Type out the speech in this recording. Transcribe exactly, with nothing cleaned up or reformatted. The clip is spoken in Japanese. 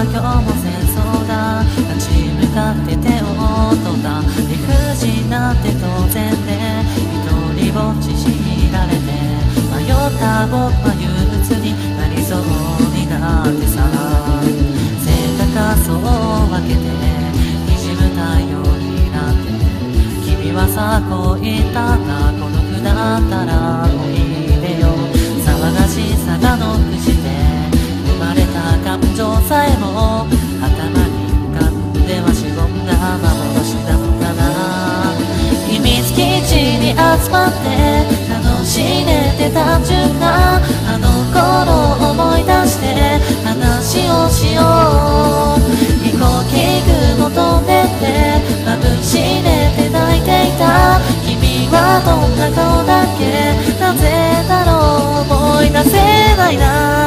は今日も戦争だ。立ち向かって手を取った理不尽なんて当然で、一人ぼっち強いられて迷った僕は憂鬱になりそうになってさ、背高そう分けて滲む太陽になって、君はさこう言ったんだ、孤独だったらおいでよ。騒がしさがノックして生まれた感情さえも頭に浮かんではしぼんだ幻なのかな。秘密基地に集まって楽しんでて単純なあの頃を思い出して話をしよう。飛行機雲飛んでって眩しねて泣いていた君はどんな顔だっけ。なぜだろう思い出せないな。